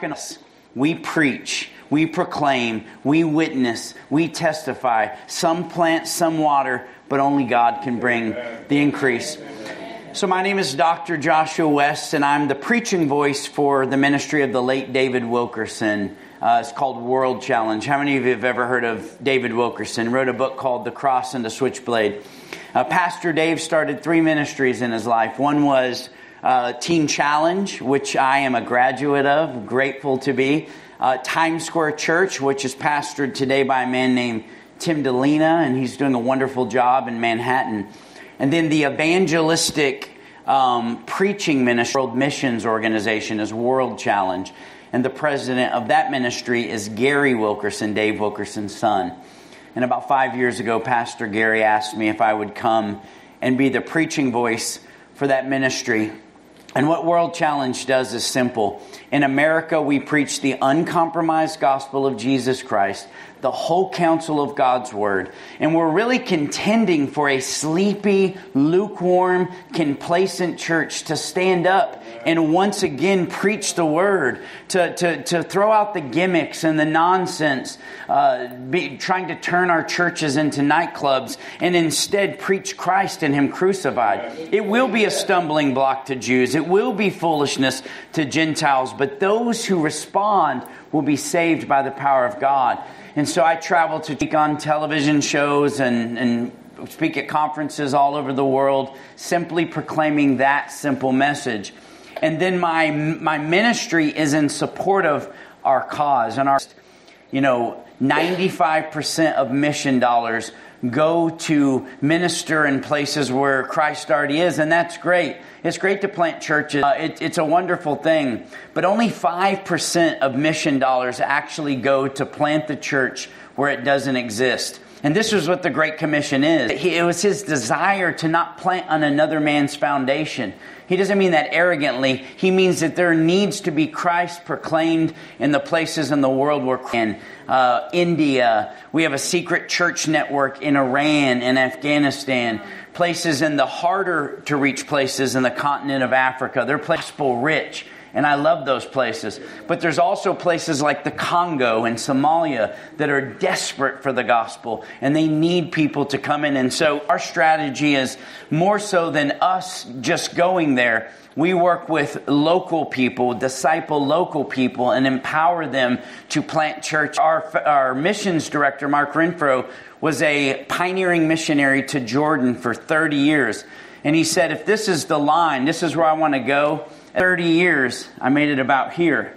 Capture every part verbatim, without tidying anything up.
going to... We preach, we proclaim, we witness, we testify. Some plant, some water, but only God can bring the increase. So my name is Doctor Joshua West, and I'm the preaching voice for the ministry of the late David Wilkerson. Uh, it's called World Challenge. How many of you have ever heard of David Wilkerson? Wrote a book called The Cross and the Switchblade. Uh, Pastor Dave started three ministries in his life. One was uh, Teen Challenge, which I am a graduate of, grateful to be. Uh, Times Square Church, which is pastored today by a man named Tim DeLina, and he's doing a wonderful job in Manhattan. And then the evangelistic um, preaching ministry, World Missions Organization, is World Challenge. And the president of that ministry is Gary Wilkerson, Dave Wilkerson's son. And about five years ago, Pastor Gary asked me if I would come and be the preaching voice for that ministry. And what World Challenge does is simple. In America, we preach the uncompromised gospel of Jesus Christ, the whole counsel of God's Word. And we're really contending for a sleepy, lukewarm, complacent church to stand up and once again preach the Word, to, to, to throw out the gimmicks and the nonsense, uh, be, trying to turn our churches into nightclubs, and instead preach Christ and Him crucified. It will be a stumbling block to Jews. It will be foolishness to Gentiles, but those who respond will be saved by the power of God. And so I travel to speak on television shows and, and speak at conferences all over the world, simply proclaiming that simple message. And then my my ministry is in support of our cause. And our, you know, ninety-five percent of mission dollars go to minister in places where Christ already is, and that's great. It's great to plant churches. Uh, it, it's a wonderful thing. But only five percent of mission dollars actually go to plant the church where it doesn't exist. And this is what the Great Commission is. He, it was His desire to not plant on another man's foundation. He doesn't mean that arrogantly. He means that there needs to be Christ proclaimed in the places in the world where in uh, India. We have a secret church network in Iran and Afghanistan. Places in the harder to reach places in the continent of Africa. They're gospel rich. And I love those places. But there's also places like the Congo and Somalia that are desperate for the gospel. And they need people to come in. And so our strategy is more so than us just going there. We work with local people, disciple local people, and empower them to plant church. Our, our missions director, Mark Renfro, was a pioneering missionary to Jordan for thirty years. And he said, if this is the line, this is where I want to go, thirty years, I made it about here.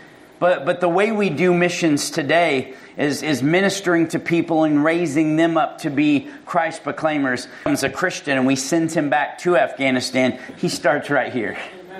But but the way we do missions today is, is ministering to people and raising them up to be Christ proclaimers. He's a Christian and we send him back to Afghanistan. He starts right here.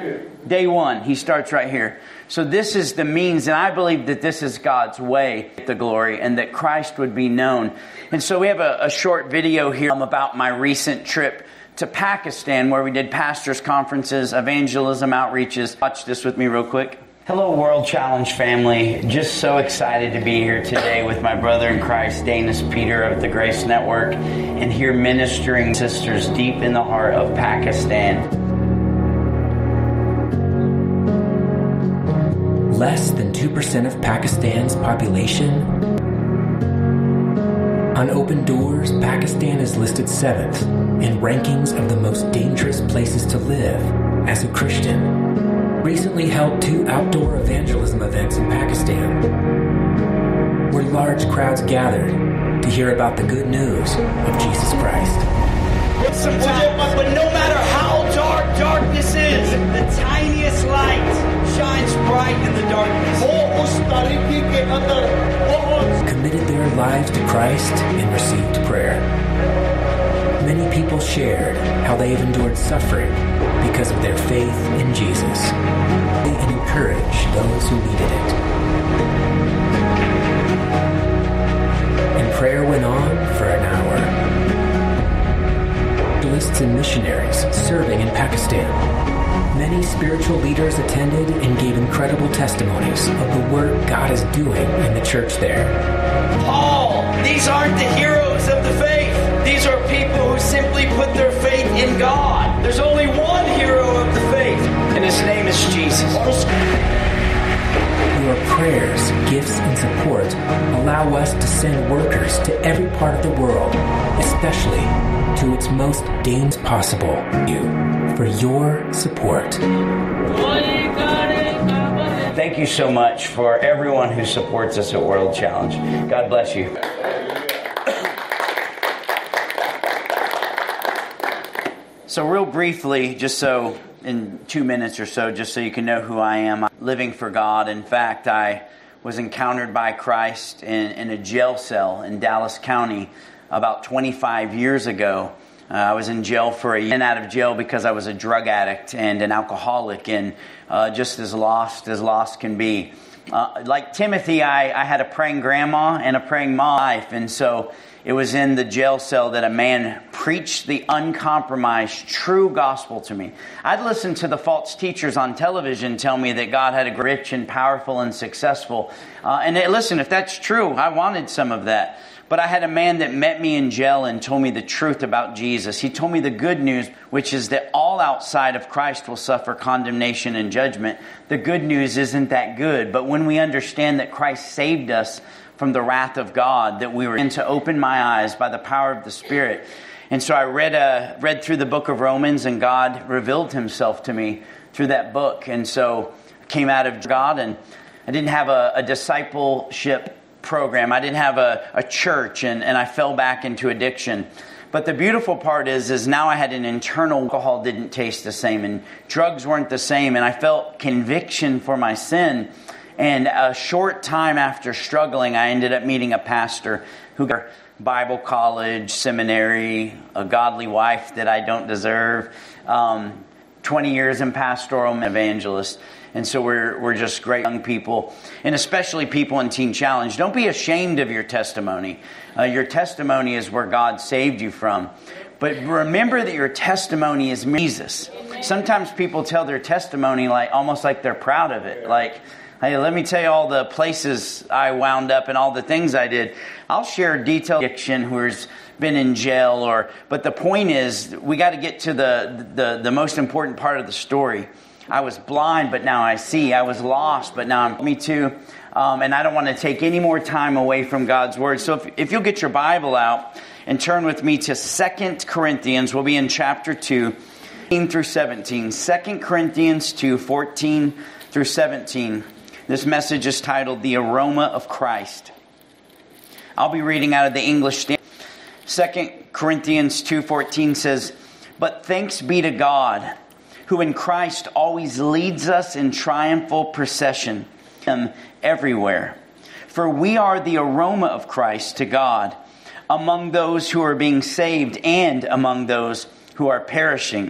Day one, he starts right here. So this is the means, and I believe that this is God's way, the glory, and that Christ would be known. And so we have a, a short video here about my recent trip to Pakistan, where we did pastors' conferences, evangelism outreaches. Watch this with me real quick. Hello, World Challenge family. Just so excited to be here today with my brother in Christ, Danis Peter of the Grace Network, and here ministering sisters deep in the heart of Pakistan. Less than two percent of Pakistan's population. On Open Doors, Pakistan is listed seventh in rankings of the most dangerous places to live as a Christian. Recently held two outdoor evangelism events in Pakistan, where large crowds gathered to hear about the good news of Jesus Christ. Sometimes, but no matter how dark darkness is, the tiniest light shines bright in the darkness. Committed their lives to Christ and received prayer. Many people shared how they have endured suffering because of their faith in Jesus and encouraged those who needed it. And prayer went on for an hour. Evangelists and missionaries serving in Pakistan. Many spiritual leaders attended and gave incredible testimonies of the work God is doing in the church there. Paul, these aren't the heroes of the faith. These are people who simply put their faith in God. There's only one hero of the faith, and his name is Jesus. We prayers, gifts, and support allow us to send workers to every part of the world, especially to its most dangerous possible. You for your support. Thank you so much for everyone who supports us at World Challenge. God bless you. So real briefly, just so in two minutes or so, just so you can know who I am, I'm living for God. In fact, I was encountered by Christ in, in a jail cell in Dallas County about twenty-five years ago. Uh, I was in jail for a year and out of jail because I was a drug addict and an alcoholic and uh, just as lost as lost can be. Uh, like Timothy, I, I had a praying grandma and a praying mom life, and so it was in the jail cell that a man preached the uncompromised, true gospel to me. I'd listened to the false teachers on television tell me that God had a rich and powerful and successful. Uh, and it, listen, if that's true, I wanted some of that. But I had a man that met me in jail and told me the truth about Jesus. He told me the good news, which is that all outside of Christ will suffer condemnation and judgment. The good news isn't that good. But when we understand that Christ saved us from the wrath of God, that we were in to open my eyes by the power of the Spirit. And so I read uh, read through the book of Romans, and God revealed himself to me through that book. And so I came out of God, and I didn't have a, a discipleship program. I didn't have a, a church, and, and I fell back into addiction. But the beautiful part is, is now I had an internal alcohol didn't taste the same, and drugs weren't the same, and I felt conviction for my sin. And a short time after struggling, I ended up meeting a pastor who got Bible college, seminary, a godly wife that I don't deserve, um, twenty years in pastoral evangelist. And so we're we're just great young people, and especially people in Teen Challenge. Don't be ashamed of your testimony. Uh, your testimony is where God saved you from. But remember that your testimony is Jesus. Sometimes people tell their testimony like almost like they're proud of it. Like, hey, let me tell you all the places I wound up and all the things I did. I'll share detailed addiction who's been in jail, or but the point is we got to get to the, the the most important part of the story. I was blind, but now I see. I was lost, but now I'm me too. Um, and I don't want to take any more time away from God's Word. So if, if you'll get your Bible out and turn with me to Second Corinthians, we'll be in chapter two, fourteen through seventeen. Second Corinthians two, fourteen through seventeen. This message is titled, The Aroma of Christ. I'll be reading out of the English Standard. Second Corinthians two, fourteen says, But thanks be to God, who in Christ always leads us in triumphal procession, Him everywhere. For we are the aroma of Christ to God, among those who are being saved and among those who are perishing.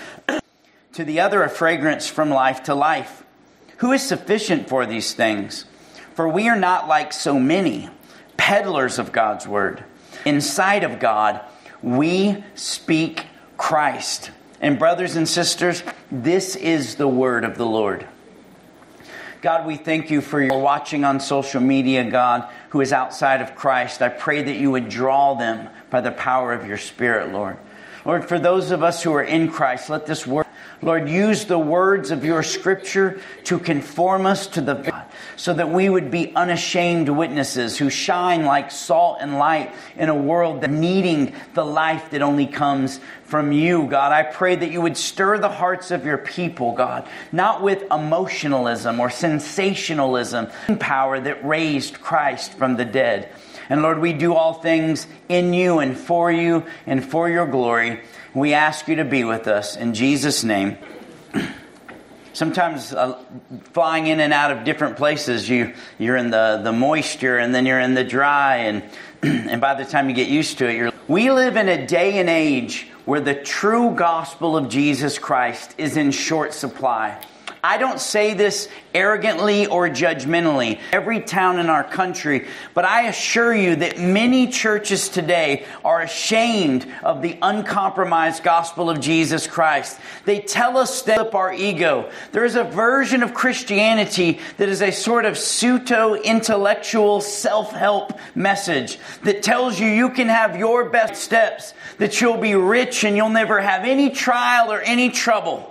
To the other a fragrance from life to life. Who is sufficient for these things? For we are not like so many peddlers of God's word. Inside of God, we speak Christ. And brothers and sisters, this is the word of the Lord. God, we thank you for your watching on social media, God, who is outside of Christ. I pray that you would draw them by the power of your Spirit, Lord. Lord, for those of us who are in Christ, let this word, Lord, use the words of your Scripture to conform us to the God, so that we would be unashamed witnesses who shine like salt and light in a world that needing the life that only comes from you, God. I pray that you would stir the hearts of your people, God, not with emotionalism or sensationalism, power that raised Christ from the dead. And Lord, we do all things in you and for you and for your glory. We ask you to be with us in Jesus' name. Sometimes uh, flying in and out of different places, you, you're in the, the moisture and then you're in the dry. And, and by the time you get used to it, you're... We live in a day and age where the true gospel of Jesus Christ is in short supply. I don't say this arrogantly or judgmentally, every town in our country, but I assure you that many churches today are ashamed of the uncompromised gospel of Jesus Christ. They tell us that up our ego. There is a version of Christianity that is a sort of pseudo-intellectual self-help message that tells you you can have your best steps, that you'll be rich and you'll never have any trial or any trouble.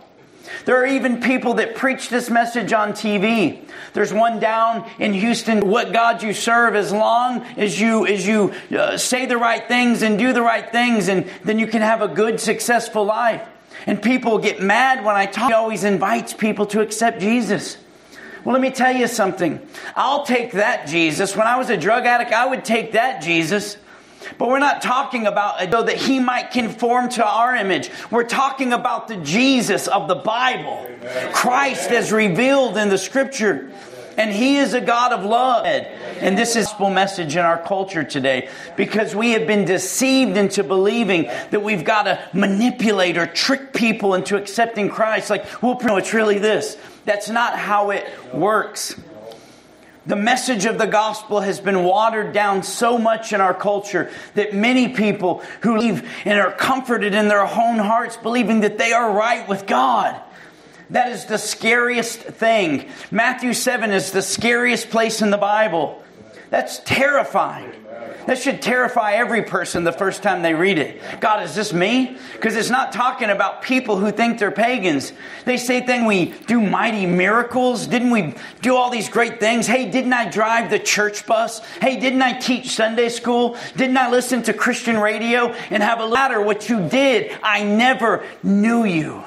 There are even people that preach this message on T V. There's one down in Houston, what God you serve, as long as you as you uh, say the right things and do the right things, and then you can have a good, successful life. And people get mad when I talk. He always invites people to accept Jesus. Well, let me tell you something. I'll take that Jesus. When I was a drug addict, I would take that Jesus. But we're not talking about so that He might conform to our image. We're talking about the Jesus of the Bible. Amen. Christ as revealed in the Scripture. And He is a God of love. And this is the gospel message in our culture today. Because we have been deceived into believing that we've got to manipulate or trick people into accepting Christ. Like, well, no, it's really this. That's not how it works. The message of the gospel has been watered down so much in our culture that many people who live and are comforted in their own hearts believing that they are right with God. That is the scariest thing. Matthew seven is the scariest place in the Bible. That's terrifying. That should terrify every person the first time they read it. God, is this me? Because it's not talking about people who think they're pagans. They say things, we do mighty miracles. Didn't we do all these great things? Hey, didn't I drive the church bus? Hey, didn't I teach Sunday school? Didn't I listen to Christian radio and have a ladder? What you did, I never knew you.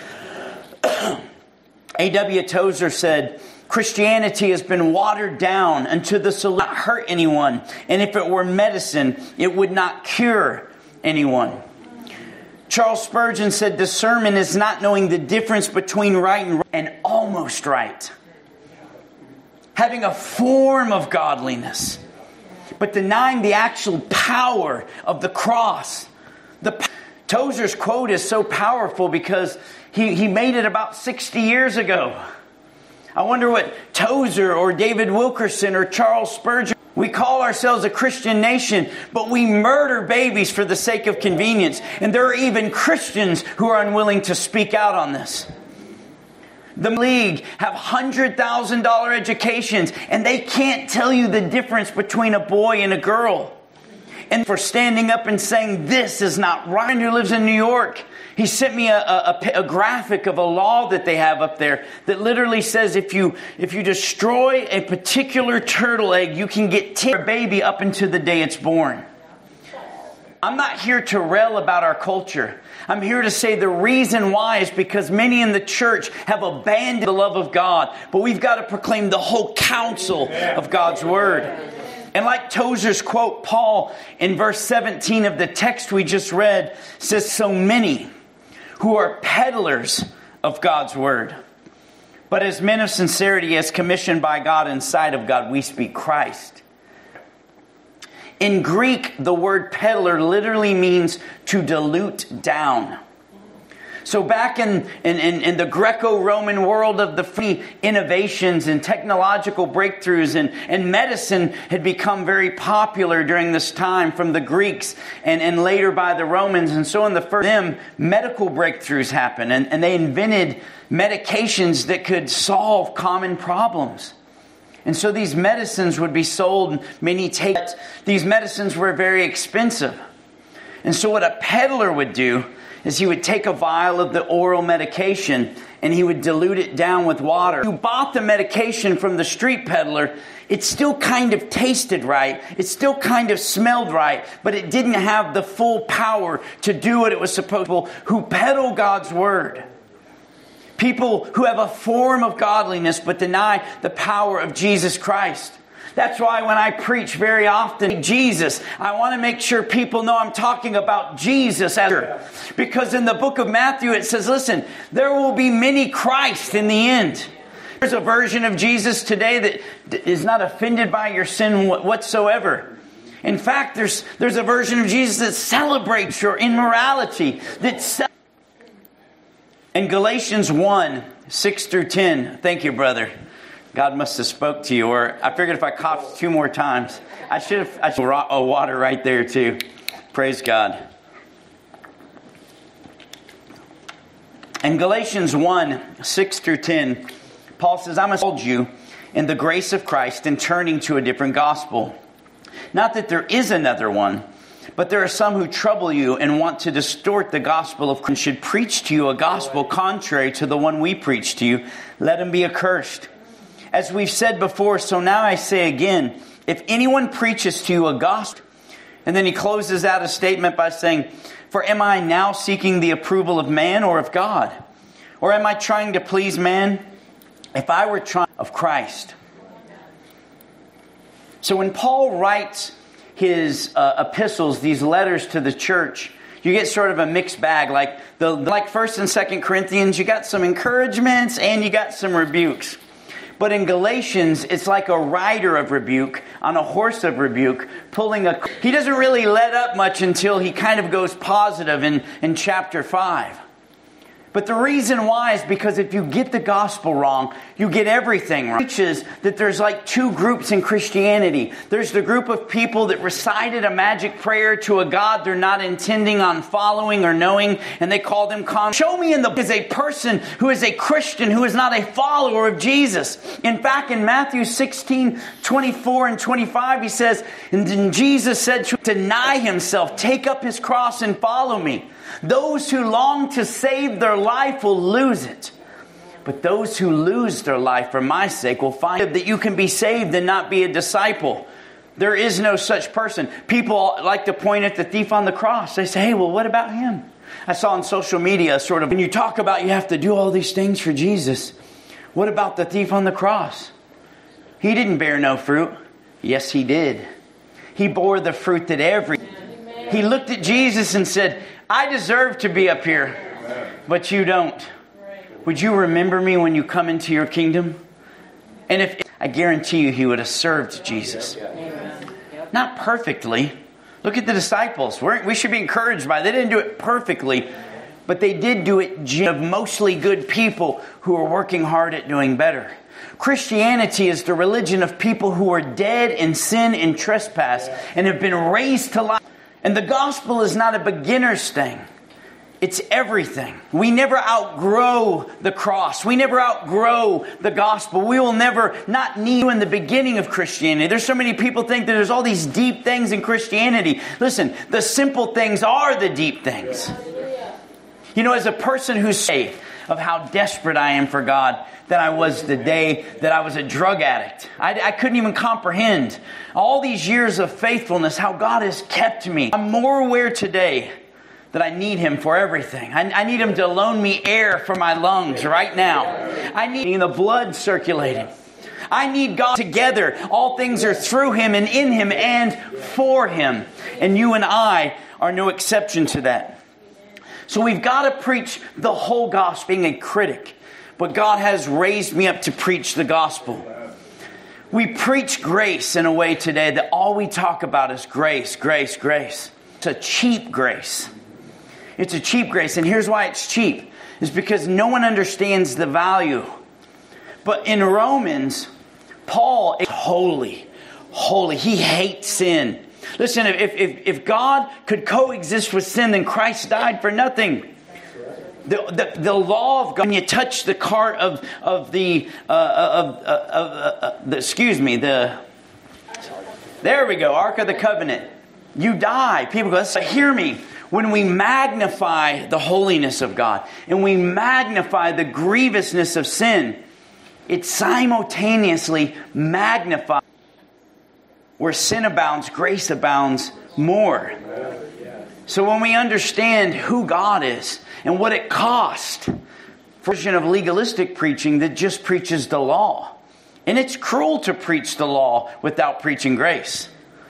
A W Tozer said, Christianity has been watered down until this will not hurt anyone. And if it were medicine, it would not cure anyone. Charles Spurgeon said, discernment is not knowing the difference between right and, and almost right. Having a form of godliness, but denying the actual power of the cross. The Tozer's quote is so powerful because he, he made it about sixty years ago. I wonder what Tozer or David Wilkerson or Charles Spurgeon... We call ourselves a Christian nation, but we murder babies for the sake of convenience. And there are even Christians who are unwilling to speak out on this. The League have one hundred thousand dollars educations, and they can't tell you the difference between a boy and a girl. And for standing up and saying, this is not right. Who lives in New York, he sent me a, a, a graphic of a law that they have up there that literally says if you if you destroy a particular turtle egg, you can get ten a baby up until the day it's born. I'm not here to rail about our culture. I'm here to say the reason why is because many in the church have abandoned the love of God. But we've got to proclaim the whole counsel of God's Word. And like Tozer's quote, Paul in verse seventeen of the text we just read says, so many who are peddlers of God's Word. But as men of sincerity, as commissioned by God and sight of God, we speak Christ. In Greek, the word peddler literally means to dilute down. So back in, in, in, in the Greco-Roman world of the free innovations and technological breakthroughs and, and medicine had become very popular during this time from the Greeks and, and later by the Romans. And so in the first them, medical breakthroughs happened and, and they invented medications that could solve common problems. And so these medicines would be sold and many take. These medicines were very expensive. And so what a peddler would do is he would take a vial of the oral medication and he would dilute it down with water. If you bought the medication from the street peddler, it still kind of tasted right. It still kind of smelled right, but it didn't have the full power to do what it was supposed to. Who peddle God's Word. People who have a form of godliness but deny the power of Jesus Christ. That's why when I preach very often Jesus, I want to make sure people know I'm talking about Jesus. Because in the book of Matthew it says, listen, there will be many Christ in the end. There's a version of Jesus today that is not offended by your sin whatsoever. In fact, there's there's a version of Jesus that celebrates your immorality. That in Galatians one, six through ten, thank you, brother. God must have spoke to you, or I figured if I coughed two more times, I should have I should have a water right there too. Praise God. In Galatians one, six through ten, Paul says, I must hold you in the grace of Christ in turning to a different gospel. Not that there is another one, But there are some who trouble you and want to distort the gospel of Christ, and should preach to you a gospel contrary to the one we preach to you. Let him be accursed. As we've said before, so now I say again, if anyone preaches to you a gospel, and then he closes out a statement by saying, for am I now seeking the approval of man or of God? Or am I trying to please man? If I were trying of Christ. So when Paul writes his uh, epistles, these letters to the church, you get sort of a mixed bag. Like the like First and Second Corinthians, you got some encouragements and you got some rebukes. But in Galatians, it's like a rider of rebuke on a horse of rebuke, pulling a... He doesn't really let up much until he kind of goes positive in, in chapter five. But the reason why is because if you get the gospel wrong, you get everything wrong. It teaches that there's like two groups in Christianity. There's the group of people that recited a magic prayer to a God they're not intending on following or knowing, and they call them con. Show me in the is a person who is a Christian who is not a follower of Jesus. In fact, in Matthew sixteen, twenty-four and twenty-five, he says, and then Jesus said to deny himself, take up his cross and follow me. Those who long to save their life will lose it. But those who lose their life for my sake will find that you can be saved and not be a disciple. There is no such person. People like to point at the thief on the cross. They say, hey, well, what about him? I saw on social media sort of, when you talk about you have to do all these things for Jesus, what about the thief on the cross? He didn't bear no fruit. Yes, he did. He bore the fruit that every... He looked at Jesus and said, I deserve to be up here, but you don't. Would you remember me when you come into your kingdom? And if I guarantee you he would have served Jesus. Not perfectly. Look at the disciples. We're, we should be encouraged by it. They didn't do it perfectly, but they did do it of mostly good people who are working hard at doing better. Christianity is the religion of people who are dead in sin and trespass and have been raised to life. And the gospel is not a beginner's thing. It's everything. We never outgrow the cross. We never outgrow the gospel. We will never not need you in the beginning of Christianity. There's so many people think that there's all these deep things in Christianity. Listen, the simple things are the deep things. You know, as a person who's saved of how desperate I am for God than I was the day that I was a drug addict. I, I couldn't even comprehend all these years of faithfulness, how God has kept me. I'm more aware today that I need Him for everything. I, I need Him to loan me air for my lungs right now. I need the blood circulating. I need God together. All things are through Him and in Him and for Him. And you and I are no exception to that. So we've got to preach the whole gospel, being a critic. But God has raised me up to preach the gospel. We preach grace in a way today that all we talk about is grace, grace, grace. It's a cheap grace. It's a cheap grace. And here's why it's cheap. It's because no one understands the value. But in Romans, Paul is holy. Holy. He hates sin. Listen, if, if, if God could coexist with sin, then Christ died for nothing. The, the, the law of God, when you touch the cart of, of the, uh, of, of, of uh, the, excuse me, the, there we go, Ark of the Covenant. You die. People go, so hear me. When we magnify the holiness of God and we magnify the grievousness of sin, it simultaneously magnifies. Where sin abounds, grace abounds more. So when we understand who God is and what it cost, version of legalistic preaching that just preaches the law. And it's cruel to preach the law without preaching grace.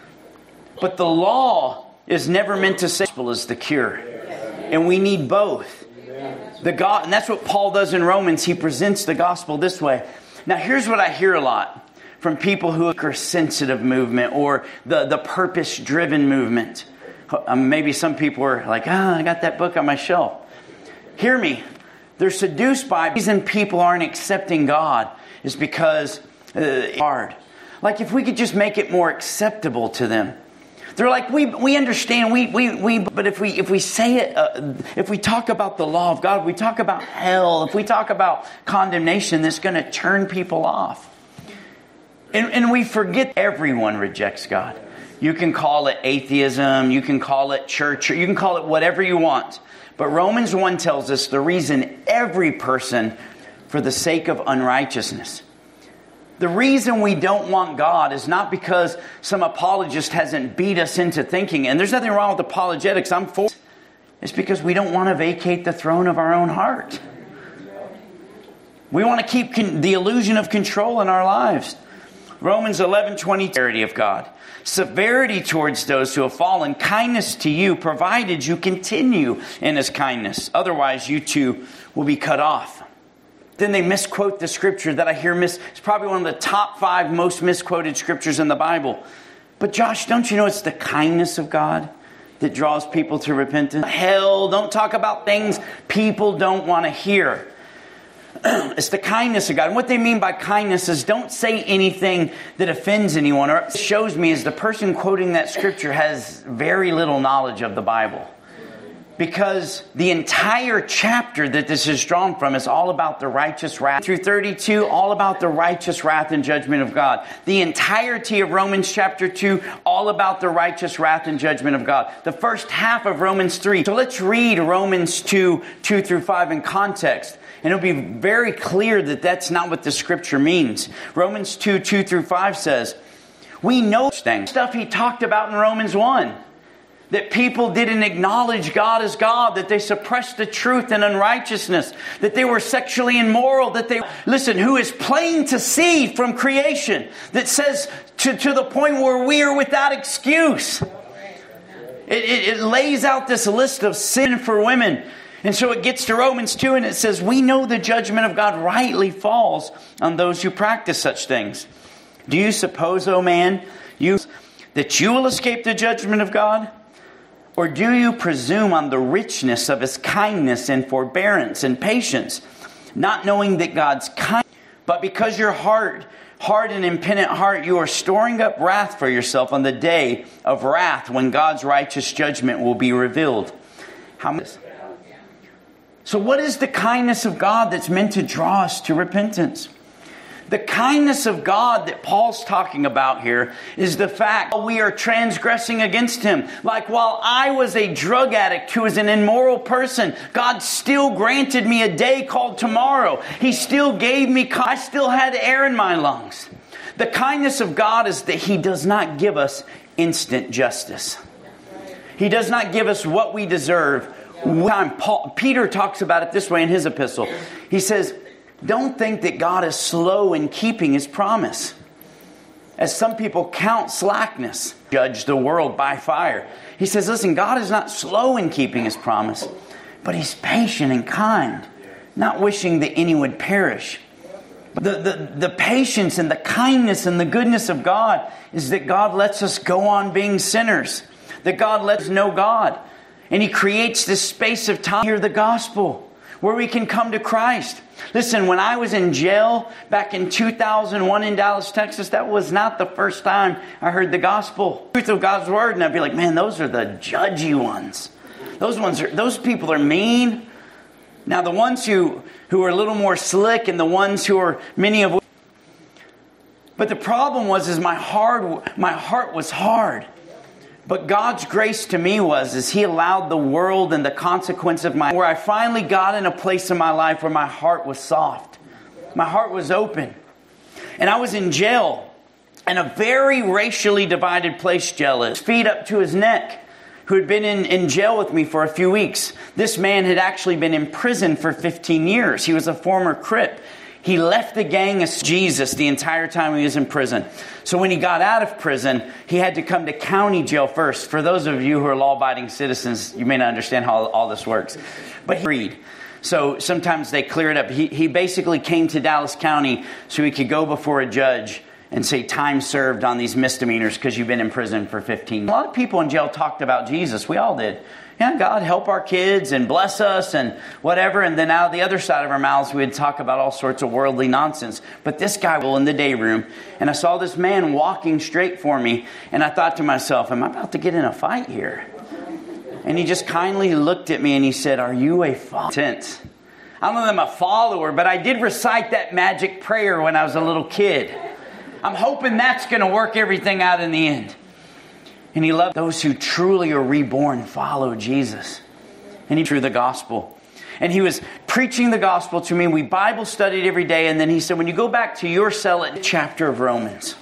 But the law is never meant to say the gospel is the cure. And we need both. The God, and that's what Paul does in Romans. He presents the gospel this way. Now here's what I hear a lot from people who are sensitive movement or the, the purpose-driven movement. Um, maybe some people are like, ah, I got that book on my shelf. Hear me. They're seduced by the reason people aren't accepting God is because uh, it's hard. Like if we could just make it more acceptable to them. They're like, we we understand, we we we. But if we if we say it, uh, if we talk about the law of God, we talk about hell. If we talk about condemnation, that's going to turn people off. And, and we forget everyone rejects God. You can call it atheism, you can call it church, you can call it whatever you want. But Romans one tells us the reason every person, for the sake of unrighteousness. The reason we don't want God is not because some apologist hasn't beat us into thinking, and there's nothing wrong with apologetics, I'm for it. It's because we don't want to vacate the throne of our own heart. We want to keep con- the illusion of control in our lives. Romans eleven twenty, severity of God. Severity towards those who have fallen, kindness to you, provided you continue in His kindness. Otherwise, you too will be cut off. Then they misquote the scripture that I hear miss. It's probably one of the top five most misquoted scriptures in the Bible. But Josh, don't you know it's the kindness of God that draws people to repentance? Hell, don't talk about things people don't want to hear. It's the kindness of God. And what they mean by kindness is don't say anything that offends anyone. Or it shows me is the person quoting that scripture has very little knowledge of the Bible. Because the entire chapter that this is drawn from is all about the righteous wrath. Through thirty-two, all about the righteous wrath and judgment of God. The entirety of Romans chapter two, all about the righteous wrath and judgment of God. The first half of Romans three. So let's read Romans two, two through five in context. And it'll be very clear that that's not what the scripture means. Romans two, two through five says, we know stuff he talked about in Romans one. That people didn't acknowledge God as God, that they suppressed the truth and unrighteousness, that they were sexually immoral, that they, listen, who is plain to see from creation, that says to, to the point where we are without excuse. It, it, it lays out this list of sin for women. And so it gets to Romans two and it says, we know the judgment of God rightly falls on those who practice such things. Do you suppose, O man, you that you will escape the judgment of God? Or do you presume on the richness of His kindness and forbearance and patience, not knowing that God's kind, but because your heart, hard and impenitent heart, you are storing up wrath for yourself on the day of wrath when God's righteous judgment will be revealed. How much? So what is the kindness of God that's meant to draw us to repentance? The kindness of God that Paul's talking about here is the fact that we are transgressing against Him. Like while I was a drug addict who was an immoral person, God still granted me a day called tomorrow. He still gave me, I still had air in my lungs. The kindness of God is that He does not give us instant justice. He does not give us what we deserve. Paul, Peter talks about it this way in his epistle. He says, don't think that God is slow in keeping His promise, as some people count slackness, judge the world by fire. He says, listen, God is not slow in keeping His promise, but He's patient and kind, not wishing that any would perish. The, the, the patience and the kindness and the goodness of God is that God lets us go on being sinners, that God lets us know God, and He creates this space of time to hear the gospel, where we can come to Christ. Listen, when I was in jail back in two thousand one in Dallas, Texas, that was not the first time I heard the gospel, truth of God's word. And I'd be like, man, those are the judgy ones. Those ones are, those people are mean. Now, the ones who, who are a little more slick and the ones who are many of. But the problem was, is my heart, my heart was hard. But God's grace to me was, is He allowed the world and the consequence of my, where I finally got in a place in my life where my heart was soft. My heart was open. And I was in jail, in a very racially divided place jail is. Feet up to his neck, who had been in, in jail with me for a few weeks. This man had actually been in prison for fifteen years. He was a former Crip. He left the gang as Jesus the entire time he was in prison. So when he got out of prison, he had to come to county jail first. For those of you who are law-abiding citizens, you may not understand how all this works. But he agreed. So sometimes they clear it up. He, he basically came to Dallas County so he could go before a judge and say time served on these misdemeanors because you've been in prison for fifteen years. A lot of people in jail talked about Jesus. We all did. Yeah, God help our kids and bless us and whatever. And then out of the other side of our mouths, we'd talk about all sorts of worldly nonsense. But this guy was in the day room, and I saw this man walking straight for me. And I thought to myself, am I about to get in a fight here? And he just kindly looked at me and he said, are you a follower? I don't know that I'm a follower, but I did recite that magic prayer when I was a little kid. I'm hoping that's going to work everything out in the end. And he loved those who truly are reborn, follow Jesus. And he through the gospel. And he was preaching the gospel to me. We Bible studied every day. And then he said, when you go back to your cell at the chapter of Romans.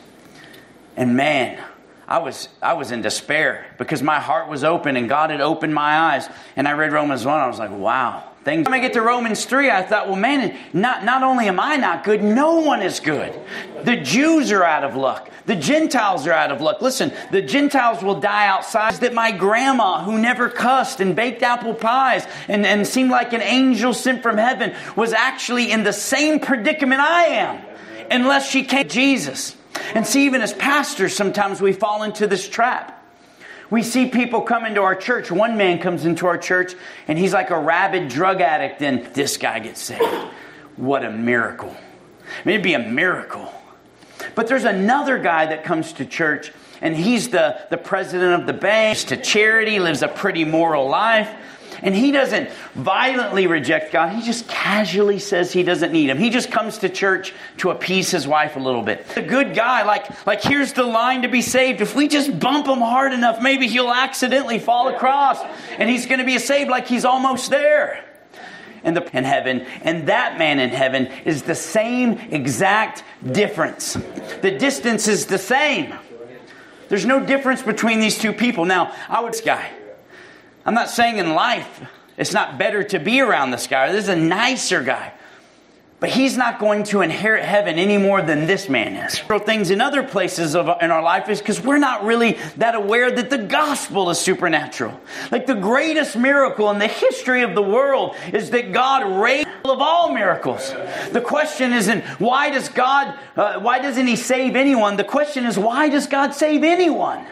And man, I was I was in despair because my heart was open and God had opened my eyes. And I read Romans one. I was like, wow. Things. When I get to Romans three, I thought, well, man, not, not only am I not good, no one is good. The Jews are out of luck. The Gentiles are out of luck. Listen, the Gentiles will die outside. That my grandma, who never cussed and baked apple pies and, and seemed like an angel sent from heaven, was actually in the same predicament I am, unless she came to Jesus. And see, even as pastors, sometimes we fall into this trap. We see people come into our church. One man comes into our church and he's like a rabid drug addict, and this guy gets saved. What a miracle. I mean, it'd be a miracle. But there's another guy that comes to church and he's the, the president of the bank, to charity, lives a pretty moral life. And he doesn't violently reject God. He just casually says he doesn't need Him. He just comes to church to appease his wife a little bit. A good guy, like, like here's the line to be saved. If we just bump him hard enough, maybe he'll accidentally fall across. And he's going to be saved like he's almost there. And the in heaven, and that man in heaven is the same exact difference. The distance is the same. There's no difference between these two people. Now, I would this guy. I'm not saying in life it's not better to be around this guy. This is a nicer guy. But he's not going to inherit heaven any more than this man is. Things in other places of, in our life is because we're not really that aware that the gospel is supernatural. Like the greatest miracle in the history of the world is that God raised of all miracles. The question isn't why does God, uh, why doesn't He save anyone? The question is why does God save anyone?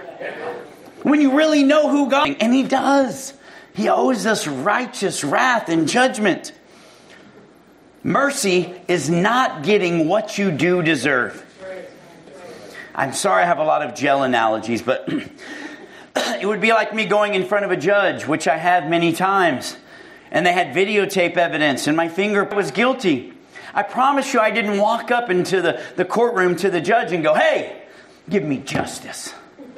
When you really know who God is. And He does. He owes us righteous wrath and judgment. Mercy is not getting what you do deserve. I'm sorry I have a lot of jail analogies, but it would be like me going in front of a judge, which I have many times. And they had videotape evidence and my finger was guilty. I promise you I didn't walk up into the, the courtroom to the judge and go, hey, give me justice.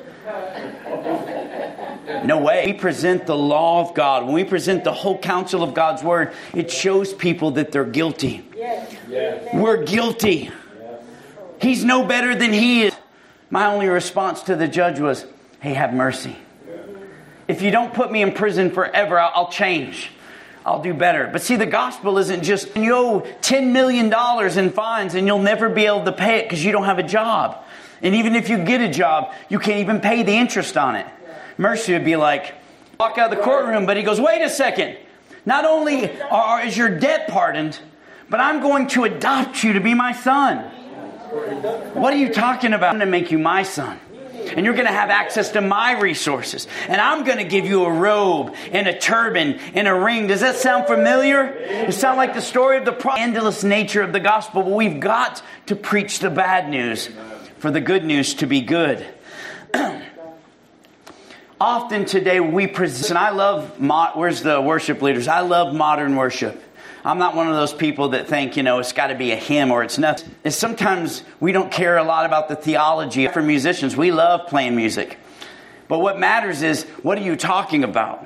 No way. We present the law of God. When we present the whole counsel of God's Word, it shows people that they're guilty. Yes. Yes. We're guilty. Yes. He's no better than he is. My only response to the judge was, hey, have mercy. If you don't put me in prison forever, I'll, I'll change. I'll do better. But see, the gospel isn't just, you owe ten million dollars in fines and you'll never be able to pay it because you don't have a job. And even if you get a job, you can't even pay the interest on it. Mercy would be like, walk out of the courtroom, but he goes, wait a second. Not only are, is your debt pardoned, but I'm going to adopt you to be my son. What are you talking about? I'm going to make you my son. And you're going to have access to my resources. And I'm going to give you a robe and a turban and a ring. Does that sound familiar? It sounds like the story of the scandalous nature of the gospel. But we've got to preach the bad news for the good news to be good. Often today we present, and I love, mo- where's the worship leaders? I love modern worship. I'm not one of those people that think, you know, it's got to be a hymn or it's nothing. It's sometimes we don't care a lot about the theology. For musicians, we love playing music. But what matters is, what are you talking about?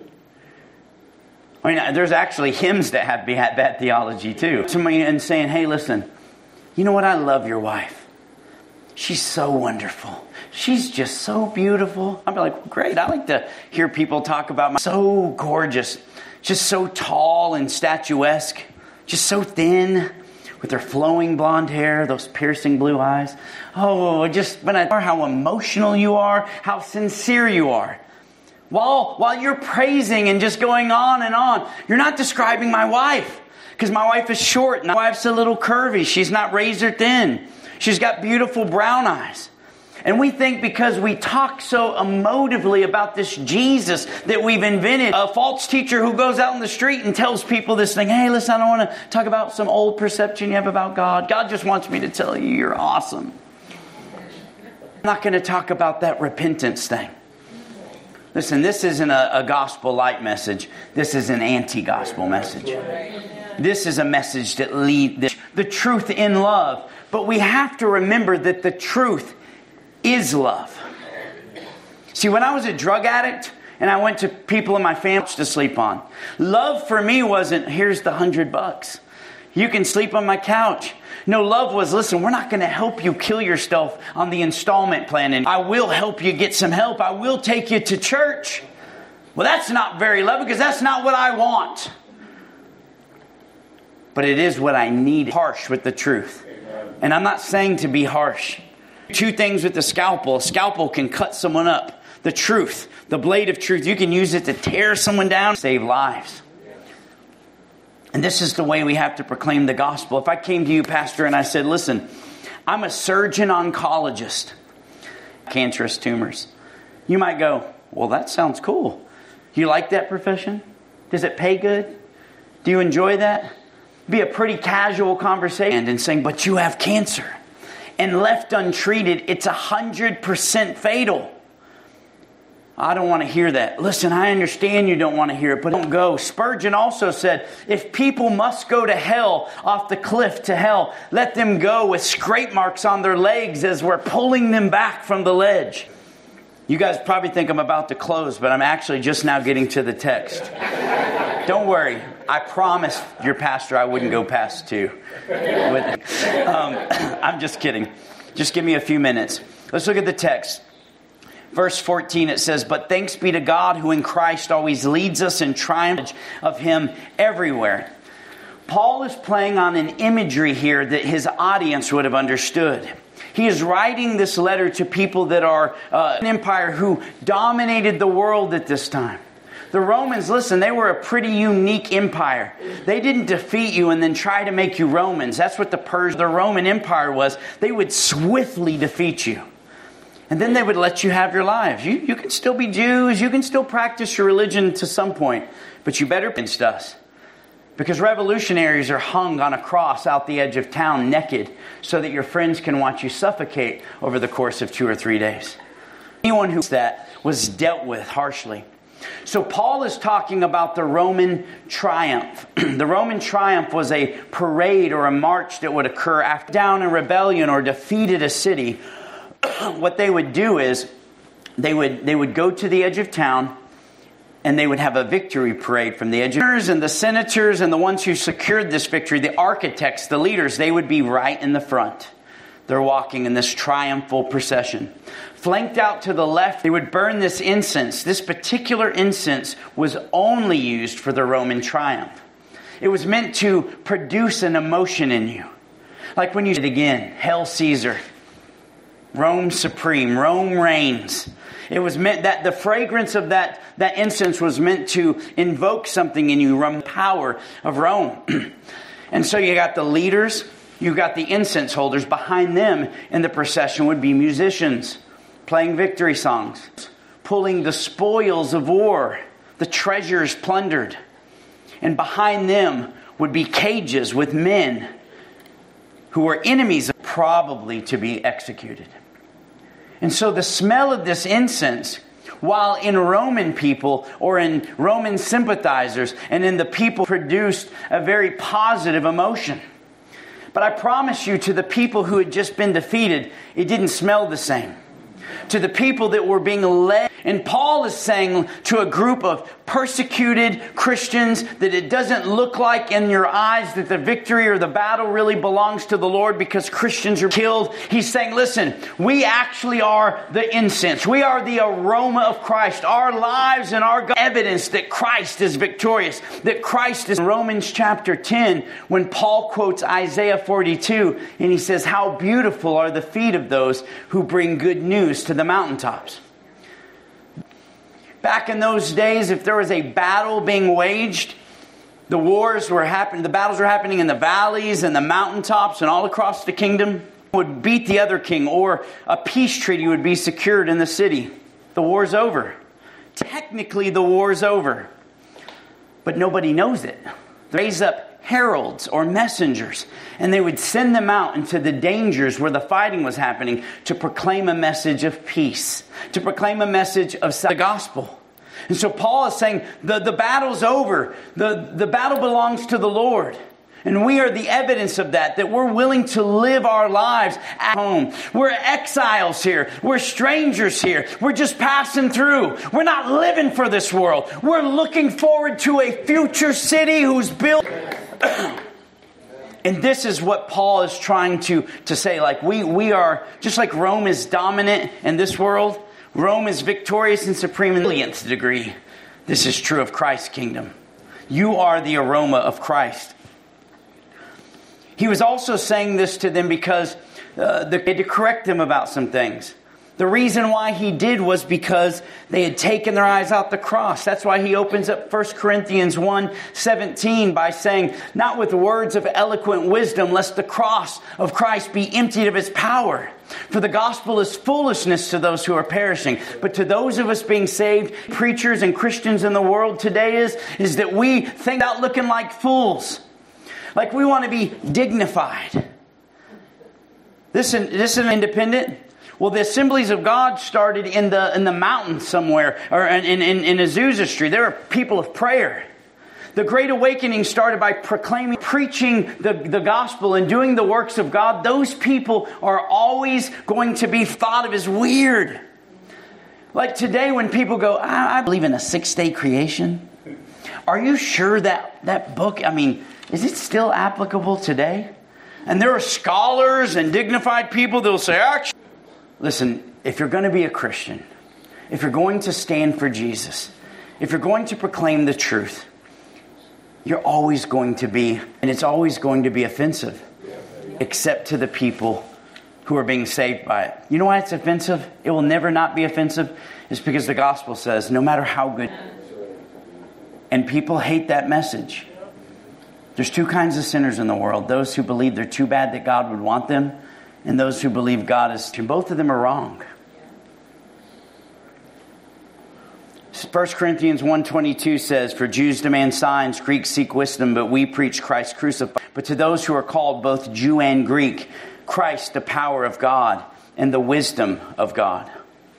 I mean, there's actually hymns that have bad theology too. Somebody and saying, hey, listen, you know what? I love your wife. She's so wonderful. She's just so beautiful. I'm like, great. I like to hear people talk about my so gorgeous, just so tall and statuesque, just so thin with her flowing blonde hair, those piercing blue eyes. Oh, just when I how emotional you are, how sincere you are. While while you're praising and just going on and on, you're not describing my wife because my wife is short and my wife's a little curvy. She's not razor thin. She's got beautiful brown eyes. And we think because we talk so emotively about this Jesus that we've invented, a false teacher who goes out in the street and tells people this thing, hey, listen, I don't want to talk about some old perception you have about God. God just wants me to tell you you're awesome. I'm not going to talk about that repentance thing. Listen, this isn't a, a gospel light message. This is an anti-gospel message. This is a message that leads the truth in love. But we have to remember that the truth is love. See, when I was a drug addict and I went to people in my family to sleep on, love for me wasn't, here's the hundred bucks. You can sleep on my couch. No, love was, listen, we're not going to help you kill yourself on the installment plan. And I will help you get some help. I will take you to church. Well, that's not very loving because that's not what I want. But it is what I need. Harsh with the truth. And I'm not saying to be harsh. Two things with the scalpel. A scalpel can cut someone up. The truth, the blade of truth, you can use it to tear someone down, save lives. And this is the way we have to proclaim the gospel. If I came to you, Pastor, and I said, listen, I'm a surgeon oncologist, cancerous tumors. You might go, well, that sounds cool. You like that profession? Does it pay good? Do you enjoy that? Be a pretty casual conversation and saying, but you have cancer. And left untreated, it's one hundred percent fatal. I don't want to hear that. Listen, I understand you don't want to hear it, but don't go. Spurgeon also said, if people must go to hell, off the cliff to hell, let them go with scrape marks on their legs as we're pulling them back from the ledge. You guys probably think I'm about to close, but I'm actually just now getting to the text. Don't worry. I promised your pastor I wouldn't go past two. um, I'm just kidding. Just give me a few minutes. Let's look at the text. Verse fourteen, it says, but thanks be to God who in Christ always leads us in triumph of Him everywhere. Paul is playing on an imagery here that his audience would have understood. He is writing this letter to people that are uh, an empire who dominated the world at this time. The Romans, listen, they were a pretty unique empire. They didn't defeat you and then try to make you Romans. That's what the Persian, the Roman Empire was. They would swiftly defeat you. And then they would let you have your lives. You, you can still be Jews. You can still practice your religion to some point. But you better against us. Because revolutionaries are hung on a cross out the edge of town naked so that your friends can watch you suffocate over the course of two or three days. Anyone who that was dealt with harshly. So Paul is talking about the Roman triumph. The Roman triumph was a parade or a march that would occur after down a rebellion or defeated a city. What they would do is they would they would go to the edge of town and they would have a victory parade from the edge of town. And the senators and the ones who secured this victory, the architects, the leaders, they would be right in the front. They're walking in this triumphal procession. Flanked out to the left, they would burn this incense. This particular incense was only used for the Roman triumph. It was meant to produce an emotion in you. Like when you say it again, Hail Caesar. Rome supreme. Rome reigns. It was meant that the fragrance of that, that incense was meant to invoke something in you, the power of Rome. And so you got the leaders, you got the incense holders. Behind them in the procession would be musicians playing victory songs, pulling the spoils of war, the treasures plundered. And behind them would be cages with men who were enemies, probably to be executed. And so the smell of this incense, while in Roman people or in Roman sympathizers and in the people, produced a very positive emotion. But I promise you, to the people who had just been defeated, it didn't smell the same. To the people that were being led. And Paul is saying to a group of persecuted Christians that it doesn't look like in your eyes that the victory or the battle really belongs to the Lord because Christians are killed. He's saying, listen, we actually are the incense. We are the aroma of Christ. Our lives and our evidence that Christ is victorious. That Christ is. In Romans chapter ten, when Paul quotes Isaiah forty-two, and he says, how beautiful are the feet of those who bring good news to the mountaintops. Back in those days, if there was a battle being waged, the wars were happening, the battles were happening in the valleys and the mountaintops and all across the kingdom. Would beat the other king, or a peace treaty would be secured in the city. The war's over. Technically, the war's over. But nobody knows it. They raise up heralds or messengers, and they would send them out into the dangers where the fighting was happening to proclaim a message of peace, to proclaim a message of the gospel. And so Paul is saying the, the battle's over. The, the battle belongs to the Lord. And we are the evidence of that, that we're willing to live our lives at home. We're exiles here. We're strangers here. We're just passing through. We're not living for this world. We're looking forward to a future city who's built. And this is what Paul is trying to, to say. Like we, we are, just like Rome is dominant in this world, Rome is victorious and supreme in the millionth degree. This is true of Christ's kingdom. You are the aroma of Christ. He was also saying this to them because uh, they had to correct them about some things. The reason why he did was because they had taken their eyes out the cross. That's why he opens up First Corinthians one seventeen by saying, not with words of eloquent wisdom, lest the cross of Christ be emptied of its power. For the gospel is foolishness to those who are perishing. But to those of us being saved, preachers and Christians in the world today is, is that we think about looking like fools. Like we want to be dignified. This, this is independent. Well, the Assemblies of God started in the in the mountains somewhere, or in, in, in Azusa Street. There were people of prayer. The Great Awakening started by proclaiming, preaching the, the gospel and doing the works of God. Those people are always going to be thought of as weird. Like today when people go, I, I believe in a six-day creation. Are you sure that that book, I mean, is it still applicable today? And there are scholars and dignified people that will say, actually, listen, if you're going to be a Christian, if you're going to stand for Jesus, if you're going to proclaim the truth, you're always going to be, and it's always going to be offensive, except to the people who are being saved by it. You know why it's offensive? It will never not be offensive. It's because the gospel says, no matter how good. And people hate that message. There's two kinds of sinners in the world. Those who believe they're too bad that God would want them, and those who believe God is too. Both of them are wrong. First Corinthians one twenty-two says, for Jews demand signs, Greeks seek wisdom, but we preach Christ crucified. But to those who are called, both Jew and Greek, Christ, the power of God and the wisdom of God.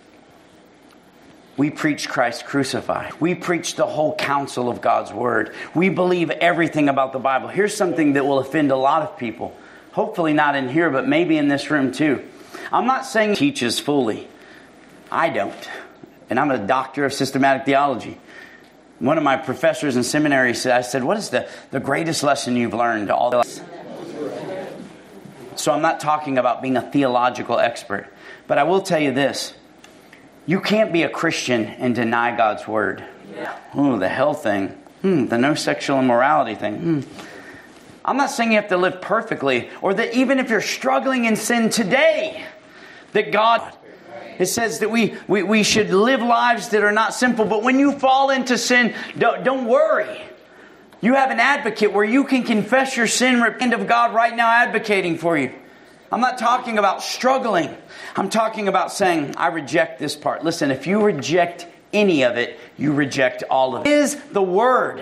We preach Christ crucified. We preach the whole counsel of God's word. We believe everything about the Bible. Here's something that will offend a lot of people. Hopefully not in here, but maybe in this room too. I'm not saying he teaches fully. I don't. And I'm a doctor of systematic theology. One of my professors in seminary said, I said, what is the, the greatest lesson you've learned? All the So I'm not talking about being a theological expert. But I will tell you this. You can't be a Christian and deny God's word. Yeah. Ooh, the hell thing. Hmm, the no sexual immorality thing. Hmm. I'm not saying you have to live perfectly, or that even if you're struggling in sin today, that God, it says that we, we, we should live lives that are not sinful. But when you fall into sin, don't, don't worry. You have an advocate where you can confess your sin, repent of God right now advocating for you. I'm not talking about struggling. I'm talking about saying, I reject this part. Listen, if you reject any of it, you reject all of it. It is the Word.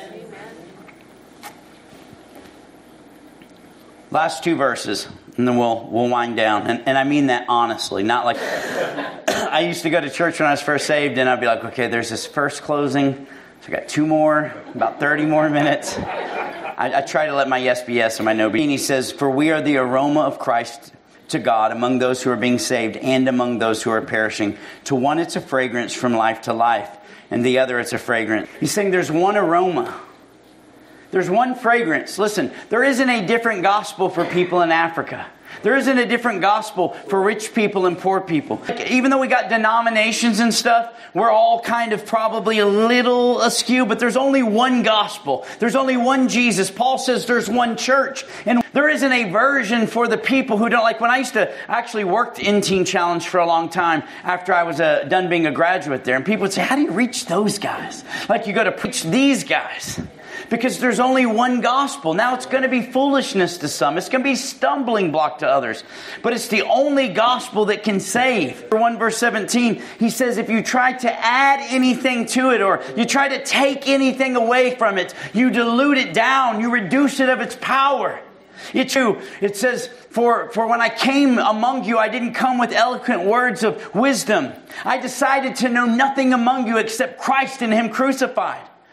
Last two verses, and then we'll we'll wind down. And, and I mean that honestly, not like... I used to go to church when I was first saved, and I'd be like, okay, there's this first closing. So I got two more, about thirty more minutes. I, I try to let my yes be yes and my no be. And he says, for we are the aroma of Christ to God among those who are being saved and among those who are perishing. To one it's a fragrance from life to life, and the other it's a fragrance. He's saying there's one aroma. There's one fragrance. Listen, there isn't a different gospel for people in Africa. There isn't a different gospel for rich people and poor people. Even though we got denominations and stuff, we're all kind of probably a little askew, but there's only one gospel. There's only one Jesus. Paul says there's one church. And there isn't a version for the people who don't like. When I used to actually work in Teen Challenge for a long time after I was uh, done being a graduate there, and people would say, how do you reach those guys? Like you got to preach these guys. Because there's only one gospel. Now it's going to be foolishness to some. It's going to be stumbling block to others. But it's the only gospel that can save. one verse seventeen, he says if you try to add anything to it or you try to take anything away from it, you dilute it down, you reduce it of its power. It's true. It says, for, for when I came among you, I didn't come with eloquent words of wisdom. I decided to know nothing among you except Christ and Him crucified.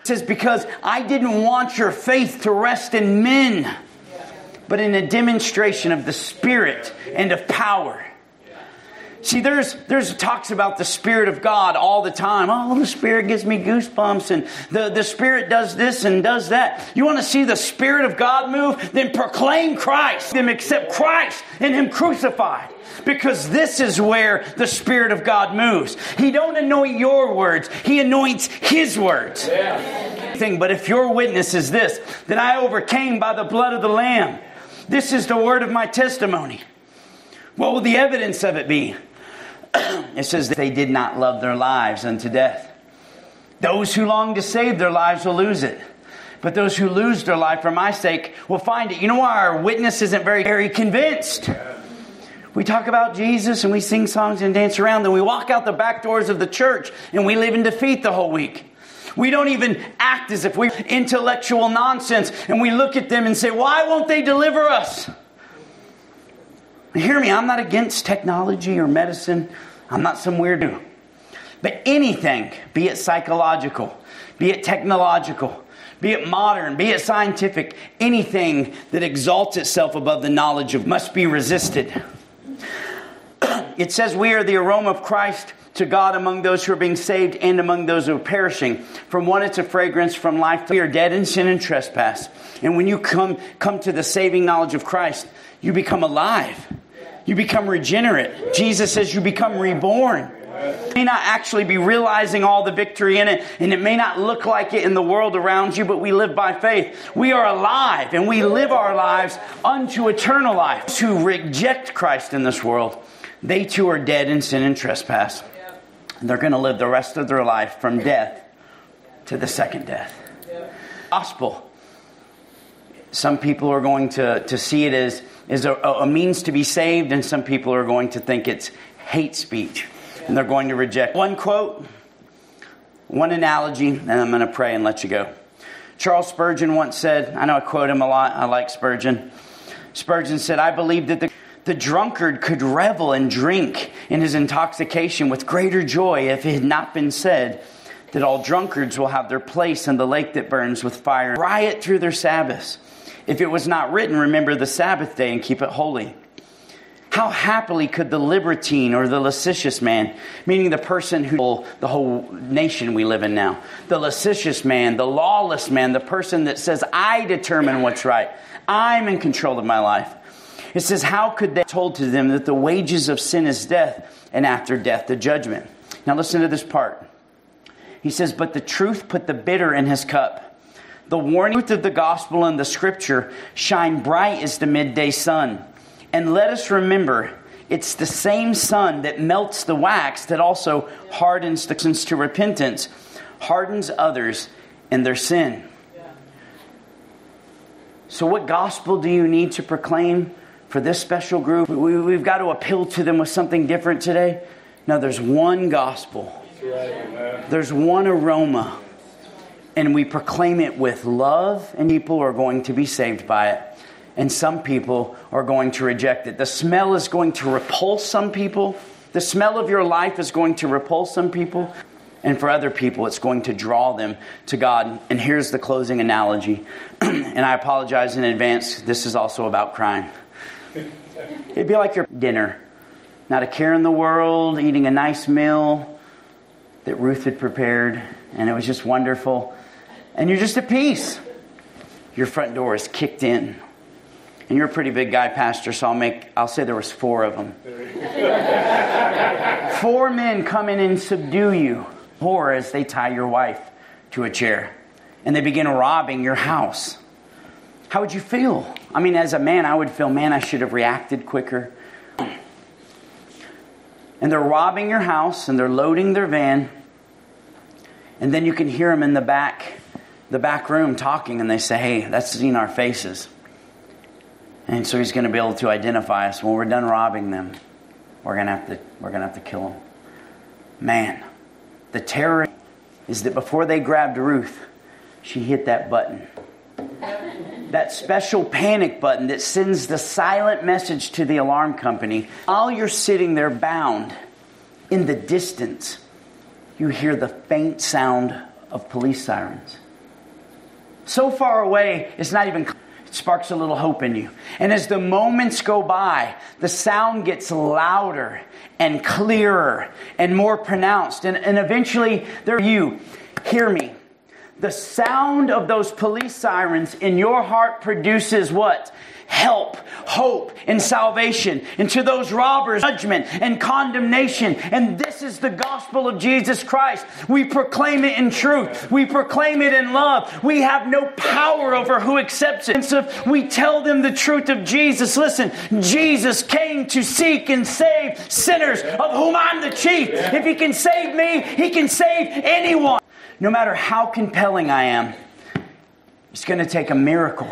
It says, because I didn't want your faith to rest in men, but in a demonstration of the Spirit and of power. See, there's there's talks about the Spirit of God all the time. Oh, the Spirit gives me goosebumps, and the, the Spirit does this and does that. You want to see the Spirit of God move? Then proclaim Christ. Then accept Christ and Him crucified. Because this is where the Spirit of God moves. He don't anoint your words. He anoints His words. Yeah. But if your witness is this, that I overcame by the blood of the Lamb. This is the word of my testimony. What will the evidence of it be? It says that they did not love their lives unto death. Those who long to save their lives will lose it. But those who lose their life for my sake will find it. You know why our witness isn't very, very convinced? We talk about Jesus and we sing songs and dance around. Then we walk out the back doors of the church and we live in defeat the whole week. We don't even act as if we're intellectual nonsense. And we look at them and say, why won't they deliver us? Hear me, I'm not against technology or medicine. I'm not some weirdo. But anything, be it psychological, be it technological, be it modern, be it scientific, anything that exalts itself above the knowledge of must be resisted. It says we are the aroma of Christ to God among those who are being saved and among those who are perishing. From one it's a fragrance, from life we are dead in sin and trespass. And when you come, come to the saving knowledge of Christ, you become alive. You become regenerate. Jesus says you become reborn. You may not actually be realizing all the victory in it, and it may not look like it in the world around you, but we live by faith. We are alive, and we live our lives unto eternal life. Those who reject Christ in this world, they too are dead in sin and trespass. And they're going to live the rest of their life from death to the second death. Gospel. Some people are going to, to see it as, as a, a means to be saved, and some people are going to think it's hate speech. And they're going to reject. One quote, one analogy, and I'm going to pray and let you go. Charles Spurgeon once said, I know I quote him a lot, I like Spurgeon. Spurgeon said, I believe that the, the drunkard could revel and drink in his intoxication with greater joy if it had not been said that all drunkards will have their place in the lake that burns with fire, riot through their Sabbaths. If it was not written, remember the Sabbath day and keep it holy. How happily could the libertine or the lascivious man, meaning the person who, the whole nation we live in now, the lascivious man, the lawless man, the person that says, I determine what's right. I'm in control of my life. It says, how could they told to them that the wages of sin is death, and after death the judgment? Now listen to this part. He says, but the truth put the bitter in his cup. The warning of the gospel and the scripture shine bright as the midday sun. And let us remember, it's the same sun that melts the wax that also hardens the sins to repentance, hardens others in their sin. So what gospel do you need to proclaim for this special group? We, we've got to appeal to them with something different today. No, there's one gospel. There's one aroma. And we proclaim it with love, and people are going to be saved by it. And some people are going to reject it. The smell is going to repulse some people. The smell of your life is going to repulse some people. And for other people, it's going to draw them to God. And here's the closing analogy. And I apologize in advance. This is also about crime. It'd be like your dinner. Not a care in the world, eating a nice meal that Ruth had prepared. And it was just wonderful. And you're just at peace. Your front door is kicked in. And you're a pretty big guy, Pastor, so I'll make, I'll say there was four of them. Four men come in and subdue you. Or as they tie your wife to a chair. And they begin robbing your house. How would you feel? I mean, as a man, I would feel, man, I should have reacted quicker. And they're robbing your house and they're loading their van. And then you can hear them in the back, the back room talking, and they say, hey, that's seen our faces. And so he's going to be able to identify us. When we're done robbing them, we're going to have to we're going to have to kill them. Man, the terror is that before they grabbed Ruth, she hit that button. That special panic button that sends the silent message to the alarm company. While you're sitting there bound, in the distance, you hear the faint sound of police sirens. so far away, it's not even... It sparks a little hope in you. And as the moments go by, the sound gets louder and clearer and more pronounced. And, and eventually, there you hear me. The sound of those police sirens in your heart produces what? Help, hope, and salvation. And to those robbers, judgment and condemnation. And this is the gospel of Jesus Christ. We proclaim it in truth. We proclaim it in love. We have no power over who accepts it. And so we tell them the truth of Jesus. Listen, Jesus came to seek and save sinners, of whom I'm the chief. If He can save me, He can save anyone. No matter how compelling I am, it's going to take a miracle.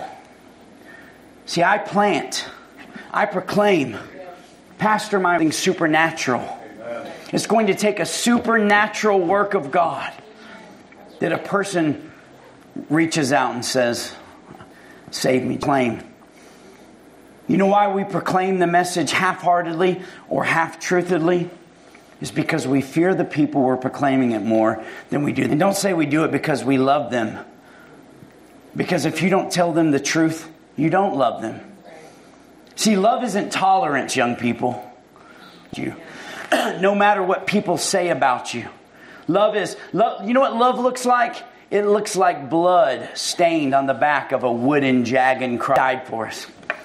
See, I plant, I proclaim, pastor my thing supernatural. It's going to take a supernatural work of God that a person reaches out and says, save me, claim. You know why we proclaim the message half-heartedly or half-truthedly? It's because we fear the people we're proclaiming it more than we do. And don't say we do it because we love them. Because if you don't tell them the truth, you don't love them. See, love isn't tolerance, young people. You, no matter what people say about you. Love is, love. You know what love looks like? It looks like blood stained on the back of a wooden jagged cross. Died for us.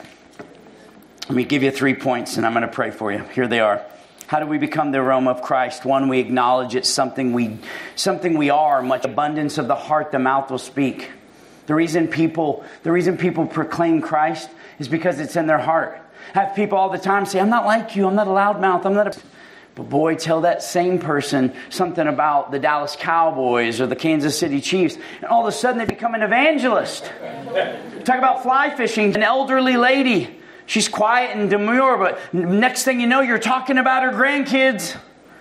Let me give you three points and I'm going to pray for you. Here they are. How do we become the aroma of Christ? One, we acknowledge it's something we, something we are. Much abundance of the heart, the mouth will speak. The reason people, the reason people proclaim Christ is because it's in their heart. I have people all the time say, I'm not like you. I'm not a loudmouth. I'm not a... But boy, tell that same person something about the Dallas Cowboys or the Kansas City Chiefs, and all of a sudden they become an evangelist. Talk about fly fishing. An elderly lady. She's quiet and demure, but next thing you know, you're talking about her grandkids.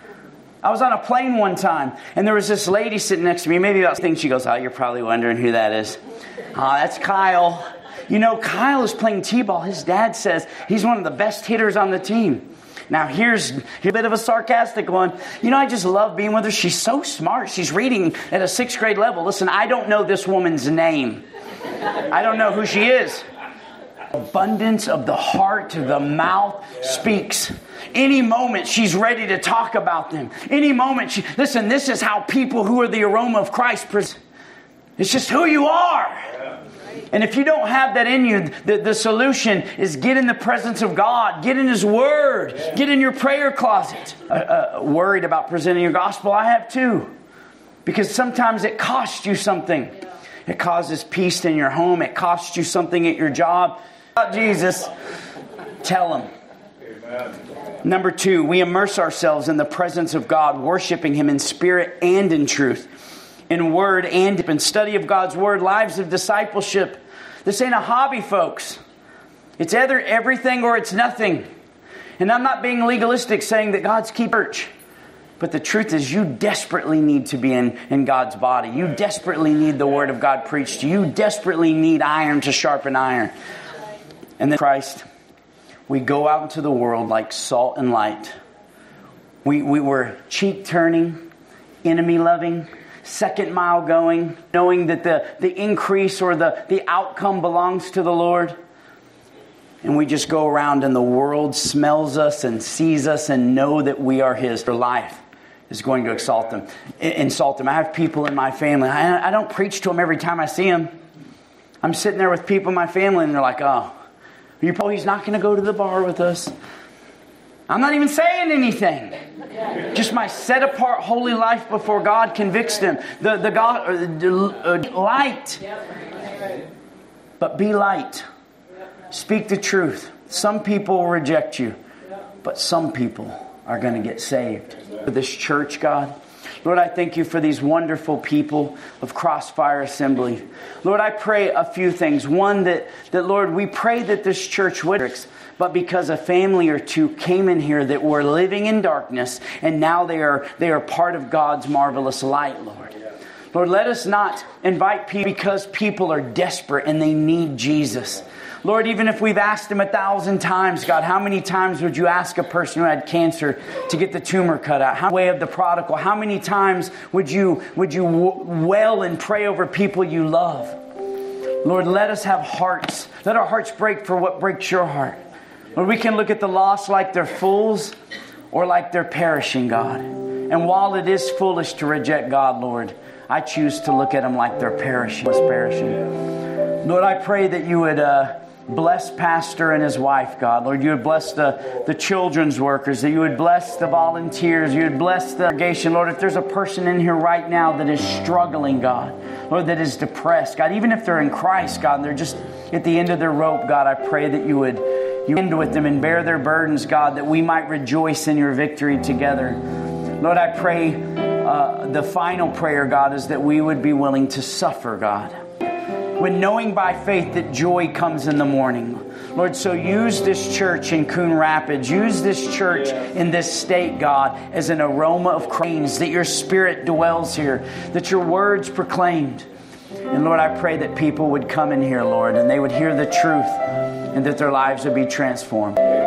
I was on a plane one time, and there was this lady sitting next to me. Maybe about things. She goes, oh, you're probably wondering who that is. Oh, that's Kyle. You know, Kyle is playing t-ball. His dad says he's one of the best hitters on the team. Now, here's, here's a bit of a sarcastic one. You know, I just love being with her. She's so smart. She's reading at a sixth grade level. Listen, I don't know this woman's name. I don't know who she is. Abundance of the heart to the mouth speaks. Any moment she's ready to talk about them. Any moment she... Listen, this is how people who are the aroma of Christ present. It's just who you are. And if you don't have that in you, the, the solution is get in the presence of God. Get in His Word. Get in your prayer closet. Uh, uh, worried about presenting your gospel? I have too. Because sometimes it costs you something. It causes peace in your home. It costs you something at your job. About Jesus, tell Him. Amen. Number two, we immerse ourselves in the presence of God, worshiping Him in spirit and in truth, in word and in study of God's Word, lives of discipleship. This ain't a hobby, folks. It's either everything or it's nothing. And I'm not being legalistic saying that God's keep church. But the truth is you desperately need to be in, in God's body. You desperately need the Word of God preached to you. You desperately need iron to sharpen iron. And then Christ, we go out into the world like salt and light. We, we were cheek turning, enemy loving, second mile going, knowing that the, the increase or the, the outcome belongs to the Lord. And we just go around and the world smells us and sees us and know that we are His. Their life is going to exalt them, insult them. I have people in my family. I, I don't preach to them every time I see them. I'm sitting there with people in my family and they're like, oh, you probably he's not going to go to the bar with us. I'm not even saying anything. Just my set apart holy life before God convicts them. The the God or the, uh, light, but be light. Speak the truth. Some people will reject you, but some people are going to get saved. For this church, God. Lord, I thank you for these wonderful people of Crossfire Assembly. Lord, I pray a few things. One, that, that Lord, we pray that this church would, but because a family or two came in here that were living in darkness, and now they are they are part of God's marvelous light, Lord. Lord, let us not invite people because people are desperate and they need Jesus. Lord, even if we've asked Him a thousand times, God, how many times would you ask a person who had cancer to get the tumor cut out? How way of the prodigal? How many times would you would you wail and pray over people you love? Lord, let us have hearts. Let our hearts break for what breaks your heart. Lord, we can look at the lost like they're fools or like they're perishing, God. And while it is foolish to reject God, Lord, I choose to look at them like they're perishing. perishing. Lord, I pray that you would uh, bless Pastor and his wife, God. Lord, you would bless the, the children's workers, that you would bless the volunteers, you would bless the congregation. Lord, if there's a person in here right now that is struggling, God, Lord, that is depressed, God, even if they're in Christ, God, and they're just at the end of their rope, God, I pray that you would you end with them and bear their burdens, God, that we might rejoice in your victory together. Lord, I pray uh, the final prayer, God, is that we would be willing to suffer, God, when knowing by faith that joy comes in the morning. Lord, so use this church in Coon Rapids, use this church in this state, God, as an aroma of praise, that your Spirit dwells here, that your words proclaimed. And Lord, I pray that people would come in here, Lord, and they would hear the truth and that their lives would be transformed.